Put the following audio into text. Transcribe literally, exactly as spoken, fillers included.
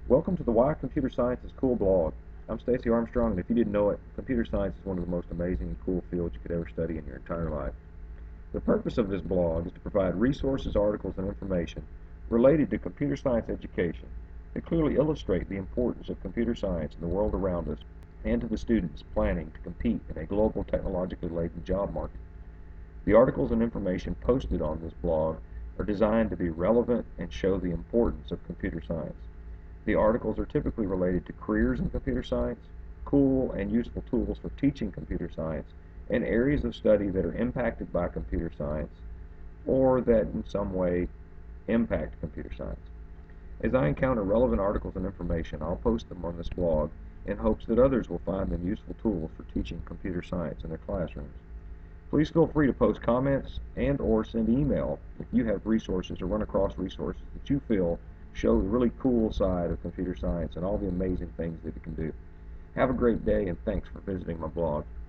Welcome to the Why Computer Science is Cool blog. I'm Stacy Armstrong, and if you didn't know it, computer science is one of the most amazing and cool fields you could ever study in your entire life. The purpose of this blog is to provide resources, articles, and information related to computer science education that clearly illustrate the importance of computer science in the world around us and to the students planning to compete in a global technologically laden job market. The articles and information posted on this blog are designed to be relevant and show the importance of computer science. The articles are typically related to careers in computer science, cool and useful tools for teaching computer science, and areas of study that are impacted by computer science or that in some way impact computer science. As I encounter relevant articles and information, I'll post them on this blog in hopes that others will find them useful tools for teaching computer science in their classrooms. Please feel free to post comments and or send email if you have resources or run across resources that you feel show the really cool side of computer science and all the amazing things that it can do. Have a great day, and thanks for visiting my blog.